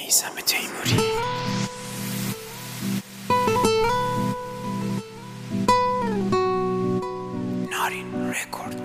میثم تیموری. نارین رکورد.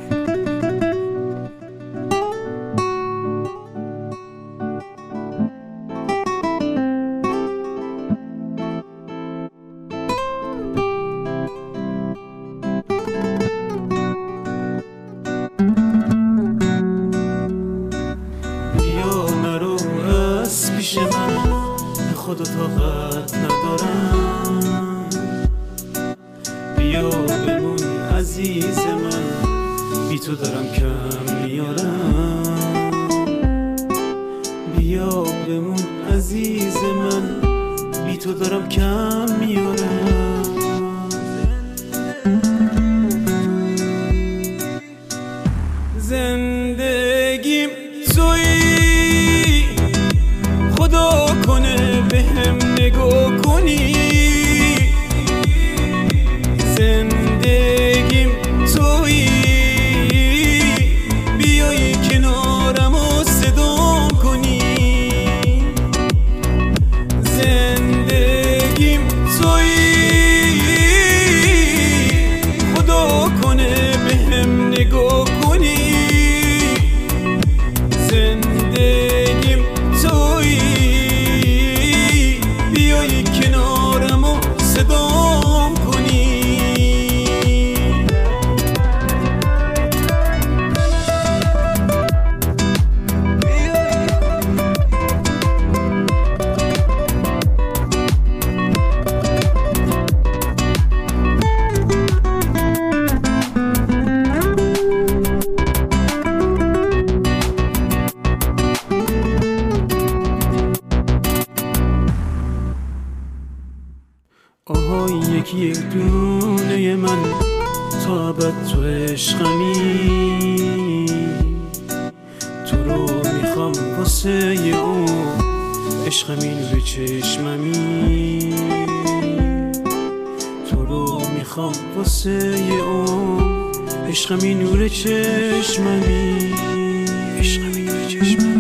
پیش من به خدا طاقت ندارم، بیا بمون عزیز من، بی تو دارم کم میارم. بیا بمون عزیز من، بی تو دارم کم میارم. زندگیم تویی، خدا کنه بهم نگاه کنی. زندگیم تویی، بیایی کنارم و صدام کنی. زندگیم تویی، خدا کنه بهم نگاه کنی. زندگیم تویی، بیایی کنارم و صدام کنی. آهای یکی یک دونه من، تا ابد تو عشقمی. تو رو میخوام واسه اون عشقمی نور چشممی. تو رو میخوام واسه اون عشقمی نور چشممی. عشقمی نور چشممی.